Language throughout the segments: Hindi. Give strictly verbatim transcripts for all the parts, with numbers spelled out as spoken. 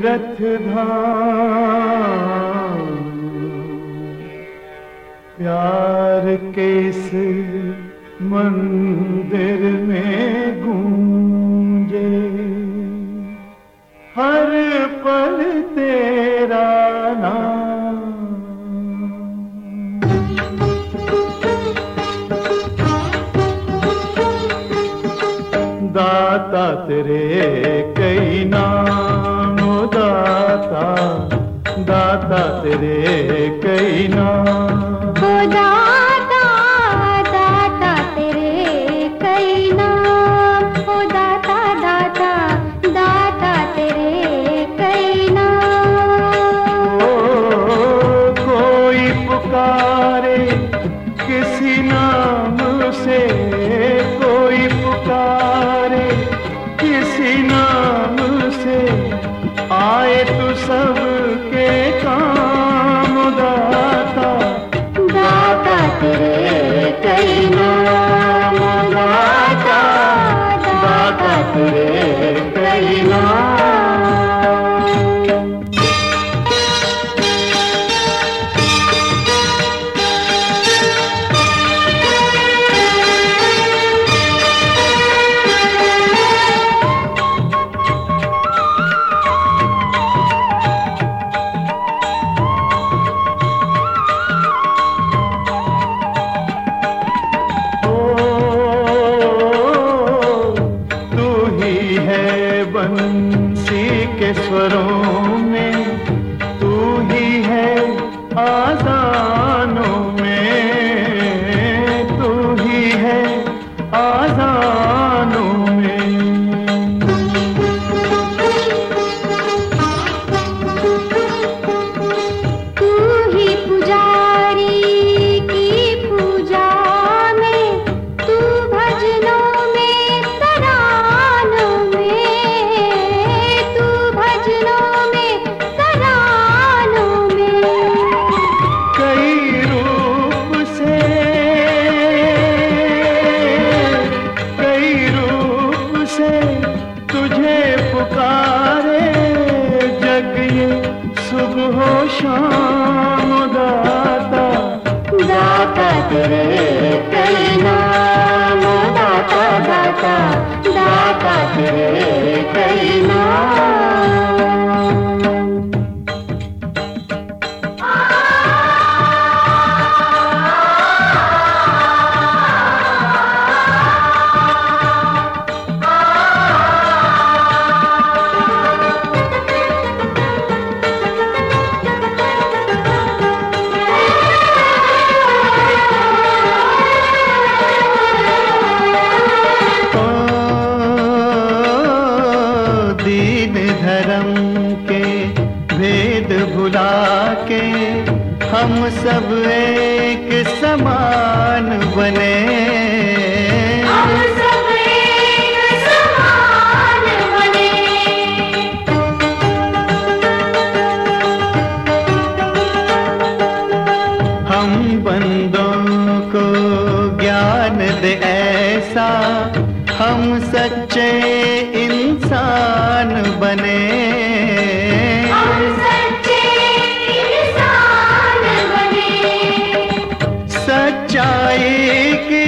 तीरथ धाम प्यार के इस मंदिर में गूंजे, हर पल तेरा नाम। दाता तेरे कई नाम, ओ दाता दाता तेरे कई नाम, ओ दाता दाता तेरे कई नाम, ओ दाता दाता दाता तेरे कई नाम। ओ कोई पुकारे किसी नाम से, कोई पुकारे किसी नाम से, आए तू सबके काम। दाता दाता तेरे कई नाम, दाता दाता तेरे कई नाम। बंसी के स्वरों में तू ही है, आज़ानों में तू ही है, आज़ानों में। तू ही पुजारी की पूजा में, तू भजनों में तरानों में, तू भजनों में तरानों में। कई रूप से कई रूप से तुझे पुकारे, जग ये सुबह हो शाम। दाता दाता तेरे कई नाम, दाता दाता दाता तेरे कई नाम। धर्म के भेद भुला के हम सब एक समान बने, हम सब एक समान बने। हम बंदों को ज्ञान दे ऐसा, हम सच्चे इंसान बने, हम सच्चे इंसान बने। सच्चाई की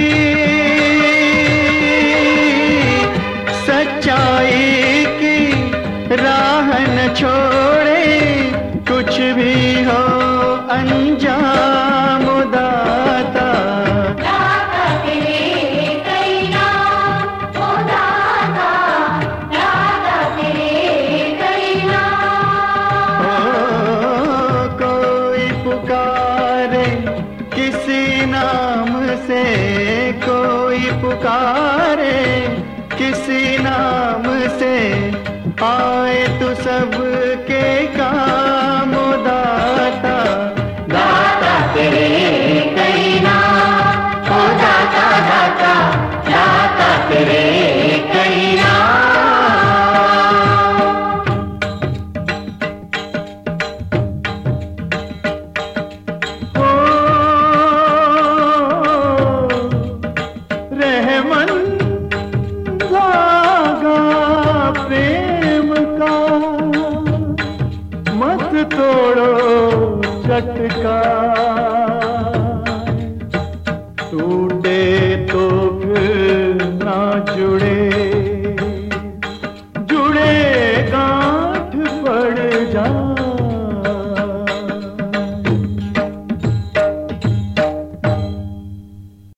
सच्चाई की राह न छोड़े, कुछ भी हो अंजाम। दाता दाता तेरे कई नाम, ओ दाता दाता तेरे कई नाम। ओ कोई पुकारे किसी नाम से, कोई पुकारे किसी नाम से, आए तू सबके काम। दाता दाता तेरे कई नाम, ओ दाता दाता दाता तेरे कई नाम। ओ रहमन धागा प्रेम का, झटका